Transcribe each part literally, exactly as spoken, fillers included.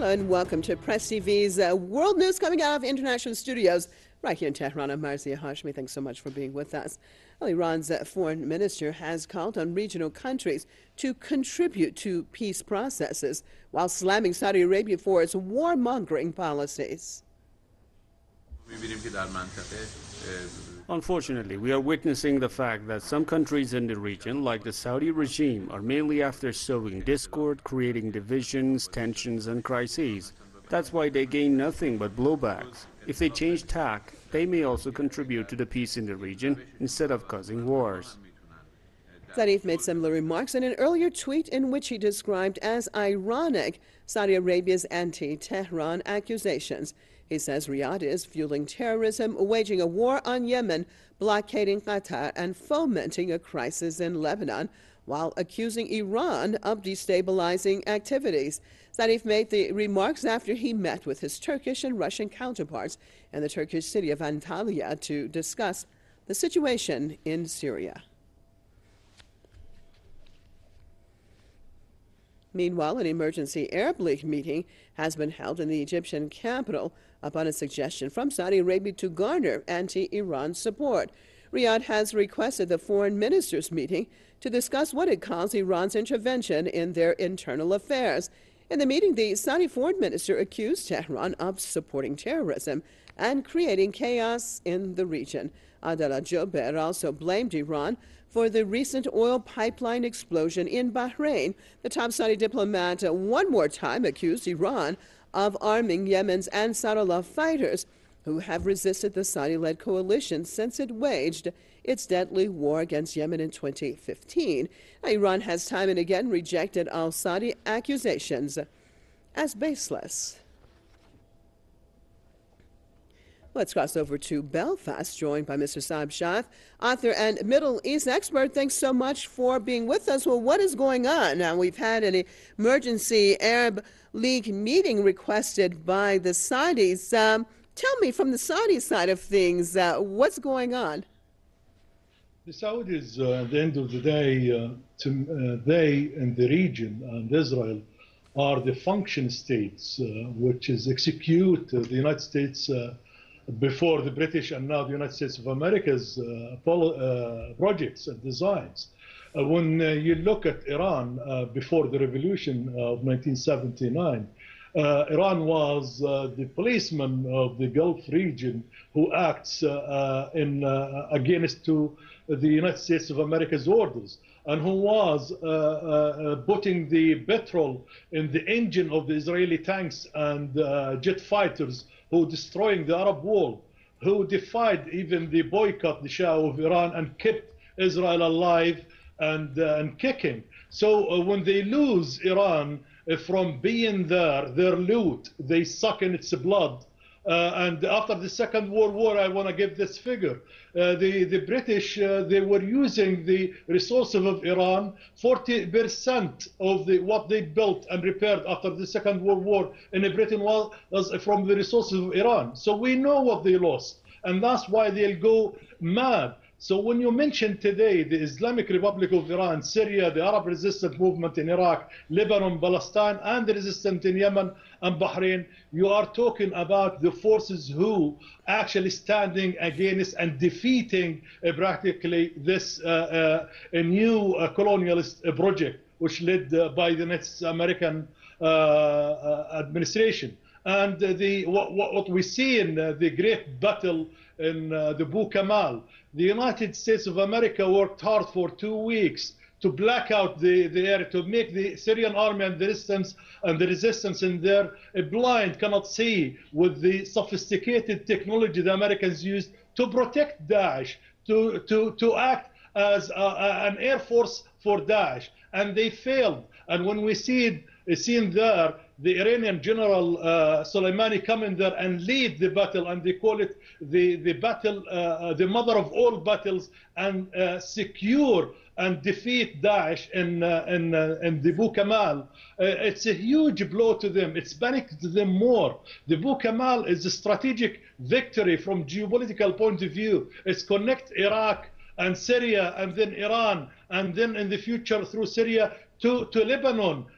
Hello and welcome to Press T V's uh, World News coming out of international studios right here in Tehran. I'm Marzieh Hashmi. Thanks so much for being with us. Well, Iran's uh, foreign minister has called on regional countries to contribute to peace processes while slamming Saudi Arabia for its warmongering policies. Unfortunately, we are witnessing the fact that some countries in the region, like the Saudi regime, are mainly after sowing discord, creating divisions, tensions, and crises. That's why they gain nothing but blowbacks. If they change tack, they may also contribute to the peace in the region instead of causing wars. Zarif made similar remarks in an earlier tweet in which he described as ironic Saudi Arabia's anti-Tehran accusations. He says Riyadh is fueling terrorism, waging a war on Yemen, blockading Qatar, and fomenting a crisis in Lebanon, while accusing Iran of destabilizing activities. Zarif made the remarks after he met with his Turkish and Russian counterparts in the Turkish city of Antalya to discuss the situation in Syria. Meanwhile, an emergency Arab League meeting has been held in the Egyptian capital upon a suggestion from Saudi Arabia to garner anti-Iran support. Riyadh has requested the foreign ministers' meeting to discuss what it calls Iran's intervention in their internal affairs. In the meeting, the Saudi foreign minister accused Tehran of supporting terrorism and creating chaos in the region. Adel Al-Jubeir also blamed Iran for the recent oil pipeline explosion in Bahrain. The top Saudi diplomat uh, one more time accused Iran of arming Yemen's Ansarullah fighters, who have resisted the Saudi-led coalition since it waged its deadly war against Yemen in twenty fifteen. Now, Iran has time and again rejected al-Saudi accusations as baseless. Let's cross over to Belfast, joined by Mister Saeb Shaf, author and Middle East expert. Thanks so much for being with us. Well, what is going on? Now, we've had an emergency Arab League meeting requested by the Saudis. Um, tell me, from the Saudi side of things, uh, what's going on? The Saudis, uh, at the end of the day, uh, to, uh, they in the region and Israel are the function states, uh, which is execute uh, the United States uh, before the British and now the United States of America's uh, uh, projects and designs. Uh, when uh, you look at Iran uh, before the revolution of nineteen seventy-nine, uh, Iran was uh, the policeman of the Gulf region who acts uh, uh, in uh, against to the United States of America's orders, and who was uh, uh, putting the petrol in the engine of the Israeli tanks and uh, jet fighters, who destroying the Arab world, who defied even the boycott, the Shah of Iran, and kept Israel alive and, uh, and kicking. So uh, when they lose Iran uh, from being there, their loot, they suck in its blood. Uh, and after the Second World War, I want to give this figure. Uh, the, the British, uh, they were using the resources of Iran. forty percent of the, what they built and repaired after the Second World War in Britain was, was from the resources of Iran. So we know what they lost, and that's why they'll go mad. So when you mention today the Islamic Republic of Iran, Syria, the Arab resistance movement in Iraq, Lebanon, Palestine, and the resistance in Yemen and Bahrain, you are talking about the forces who actually standing against and defeating uh, practically this uh, uh, a new uh, colonialist uh, project, which led uh, by the next American uh, uh, administration. And uh, the what, what we see in uh, the great battle in uh, the Abu Kamal, the United States of America worked hard for two weeks to black out the, the area, to make the Syrian army and the resistance and the resistance in there uh, blind, cannot see, with the sophisticated technology the Americans used to protect Daesh, to, to, to act as a, a, an air force for Daesh. And they failed. And when we see it, seen there, the Iranian general uh, Soleimani come in there and lead the battle, and they call it the, the battle, uh, the mother of all battles, and uh, secure and defeat Daesh in, uh, in, uh, in the Abu Kamal. Uh, it's a huge blow to them. It's panicked them more. The Abu Kamal is a strategic victory from geopolitical point of view. It's connect Iraq and Syria and then Iran, and then in the future through Syria to, to Lebanon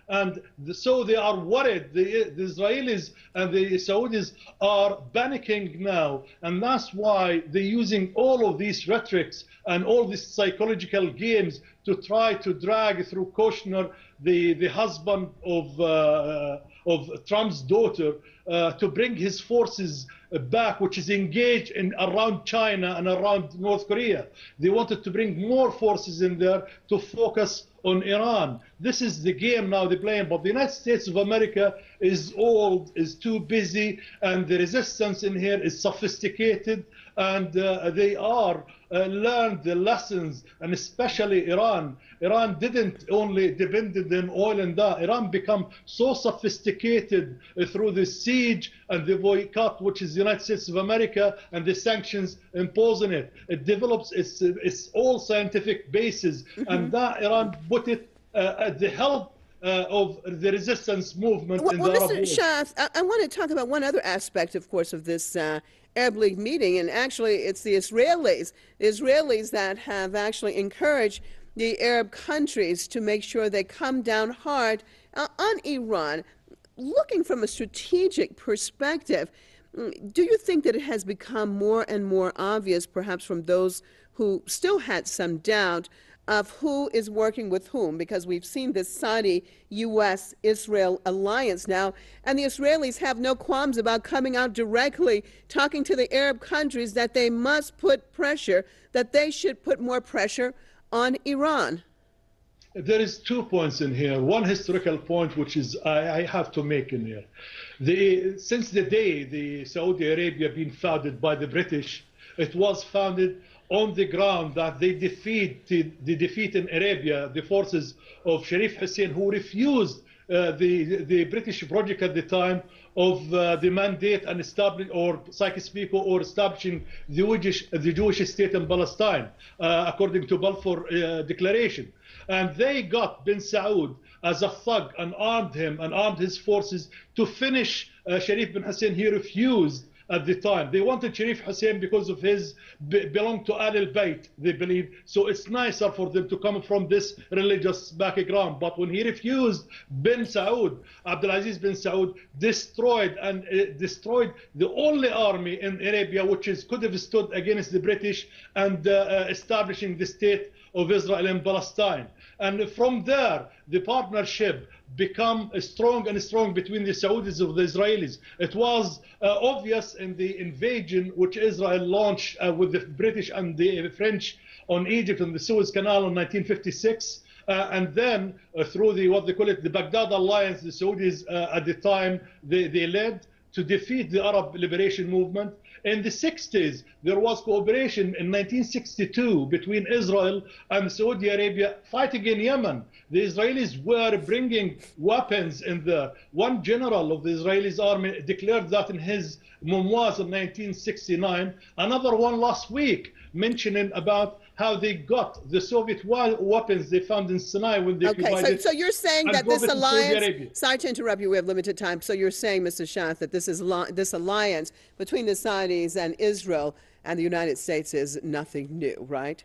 And the, so they are worried. The, the Israelis and the Saudis are panicking now. And that's why they're using all of these rhetorics and all these psychological games to try to drag through Kushner, the, the husband of, uh, of Trump's daughter, uh, to bring his forces back, which is engaged in around China and around North Korea. They wanted to bring more forces in there to focus on Iran. This is the game now they're playing, but the United States of America is old, is too busy, and the resistance in here is sophisticated, and uh, they are uh, learned the lessons, and especially Iran. Iran didn't only depended on oil and that. Iran become so sophisticated uh, through the siege and the boycott, which is the United States of America, and the sanctions imposing it. It develops its, its all scientific basis, mm-hmm. and that Iran put it uh, at the help Uh, of the resistance movement well, in well, the Arab Mister world. Schaaf, I, I want to talk about one other aspect, of course, of this uh, Arab League meeting, and actually it's the Israelis, the Israelis that have actually encouraged the Arab countries to make sure they come down hard uh, on Iran. Looking from a strategic perspective, do you think that it has become more and more obvious, perhaps from those who still had some doubt, of who is working with whom? Because we've seen this Saudi U S Israel alliance now, and the Israelis have no qualms about coming out directly, talking to the Arab countries that they must put pressure, that they should put more pressure on Iran. There is two points in here. One historical point, which is I, I have to make in here. The, since the day the Saudi Arabia been founded by the British, it was founded on the ground that they defeated the defeat in Arabia the forces of Sharif Hussein, who refused uh, the the British project at the time of uh, the mandate and establish or psyche speaker or establishing the Jewish the Jewish state in Palestine, uh, according to Balfour uh, Declaration. And they got bin Saud as a thug and armed him and armed his forces to finish uh, Sharif bin Hussein. He refused. At the time, they wanted Sharif Hussein because of his be, belong to Al Bayt, they believe. So it's nicer for them to come from this religious background. But when he refused, bin Saud, Abdulaziz bin Saud, destroyed and uh, destroyed the only army in Arabia which is could have stood against the British and uh, uh, establishing the state of Israel and Palestine. And from there, the partnership become strong and strong between the Saudis and the Israelis. It was uh, obvious in the invasion which Israel launched uh, with the British and the French on Egypt and the Suez Canal in nineteen fifty-six. Uh, and then uh, through the what they call it the Baghdad Alliance, the Saudis uh, at the time they, they led to defeat the Arab Liberation Movement. In the sixties, there was cooperation in nineteen sixty-two between Israel and Saudi Arabia fighting in Yemen. The Israelis were bringing weapons in there. One general of the Israeli army declared that in his memoirs in nineteen sixty-nine. Another one last week mentioning about how they got the Soviet weapons they found in Sinai when they okay, so, so you're saying that this alliance, sorry to interrupt you, we have limited time, so you're saying, Mister Schaaf, that this, is, this alliance between the Saudis and Israel and the United States is nothing new, right?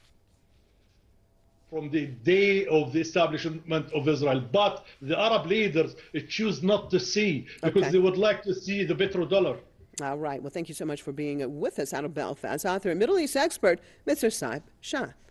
From the day of the establishment of Israel. But the Arab leaders choose not to see because okay. they would like to see the petrodollar. All right. Well, thank you so much for being with us out of Belfast. Author and Middle East expert, Mister Saib Shah.